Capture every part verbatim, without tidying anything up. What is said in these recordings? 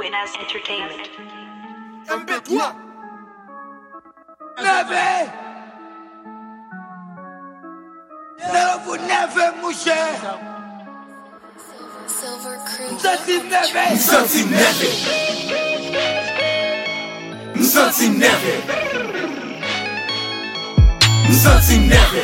Winners Entertainment. M P trois Neve Neve vous neve mon cher Silver Creek M'senti neve M'senti neve M'senti neve M'senti neve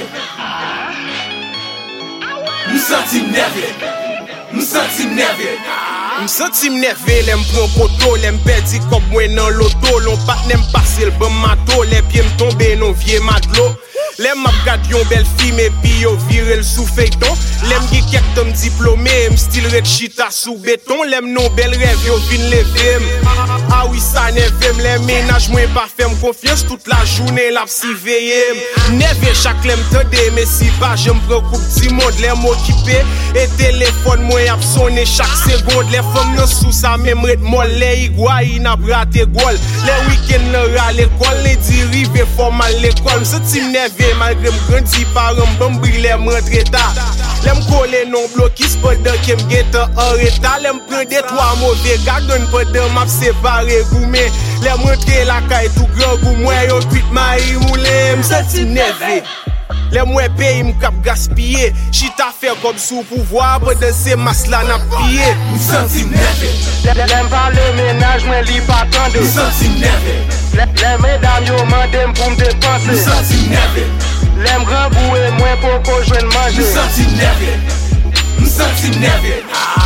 M'senti neve M'senti neve M'senti m'nerve, lem pran poto, lem perdi kop mwen nan loto. Lon pat nem pase l bon mato, les pieds m'tombe non vie matelot. Lem map gade yon bel film et puis yo vire l sous feuilleton. Lem gi kek tom diplômé, m'stil red chita sous béton. Lem non bel rêve yo vin lever. Ah oui ça neve, les ménage mwen pas fèm confiance toute la journée la psi veillem. Neve chaque lem tende, mais si pas je m'preoccupe ti monde lem occupé et téléphone mwen ap sonné chaque seconde. Les femmes nan sous ça même ret molle, les igwa in ap rate gol. Les week-end nan ra l'école, les dirive formal l'école. M'senti m'neve malgré m'grandi par un bon brille m'rentre tard. Lem kole non blokis pendant que m'gete en retard. Lem prend des trois mauvais gars donne pendant m'a séparé goumé. Lem rentre la caille tout grand gou moi yo cuit mari moulé. M'senti m'neve les mwen paye m'kap gaspiller. Chita fait comme sous pouvoir pendant ces masses là n'a pillé. M'senti neve Lem parle ménage mwen li pa tande. M'senti neve Les mesdames yo mandem pou m'depanse. M'senti neve Lem remboué mwen poko jwen manger. M'senti neve M'senti neve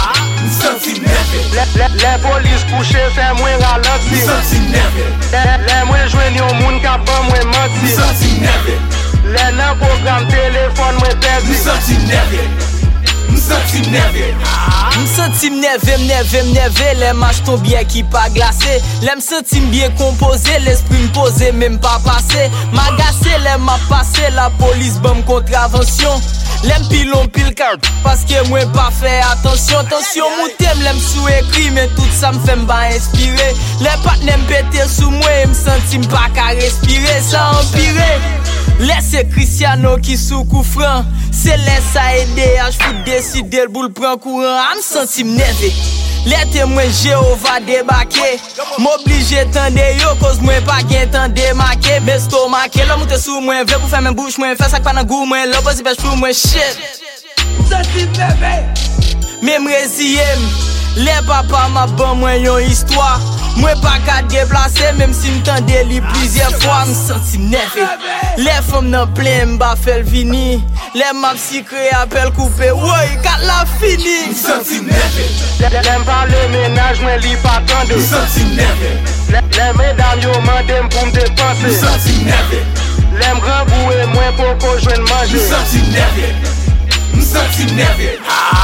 M'senti neve Les police couché fait mwen ralenti. M'senti neve Les mwen jwen yon moun ka ban mwen manti. M'senti neve Les nan programme téléphone mwen perdi. M'senti neve M'senti neve M'senti m'neve, m'neve, m'neve. Les matchs ton bien qui pas glacé. Les m'senti bien composé, l'esprit m'posé, même pas passé. M'agacé, les m'a passé, la police bam contravention. L'aime pilon pile car parce que moi pas fait attention. Attention moutem l'aime sous écrit mais tout ça me fait m'ba inspirer. Les pattes n'aiment péter sous moi et m'senti m'pas qu'à respirer ça empirer. Laissez Cristiano qui sous coup franc. C'est laisse à aider à j'fout décider le boule prend courant. A m'senti m'neve. Les témoins Jéhovah débarqué. M'oblige tande yo cause moi pas gen temps démarqué. Mais stomaqué l'homme monte sous moi veut pour faire mes bouche moi faire ça pas dans goût moi l'homme pas si pour moi shit. M'senti neve Même résiem. Les papa m'a ban moi yon histoire. Moi pas qu'à déplacer même si m'tende li plusieurs fois. M'senti m'neve. Les femmes nan plein m'ba fait vini. Les m'a psyché appel coupé. Ouais kat la fini. M'senti neve Lem parle ménage mwen li pa tande. M'senti neve Les mesdames yo mandem pou m'depanse. M'senti neve Lem remboué mwen poko jwen manger. M'senti neve M'senti neve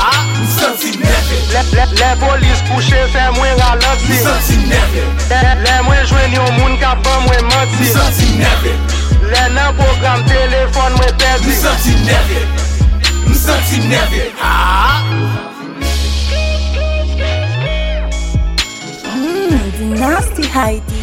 M'senti neve Les police couché fait mwen ralenti. M'senti neve Les mwen jwen yon moun ka ban mwen manti. M'senti neve Les nan programme téléphone mwen perdi. M'senti neve M'senti neve Mmm, the nasty Heidi.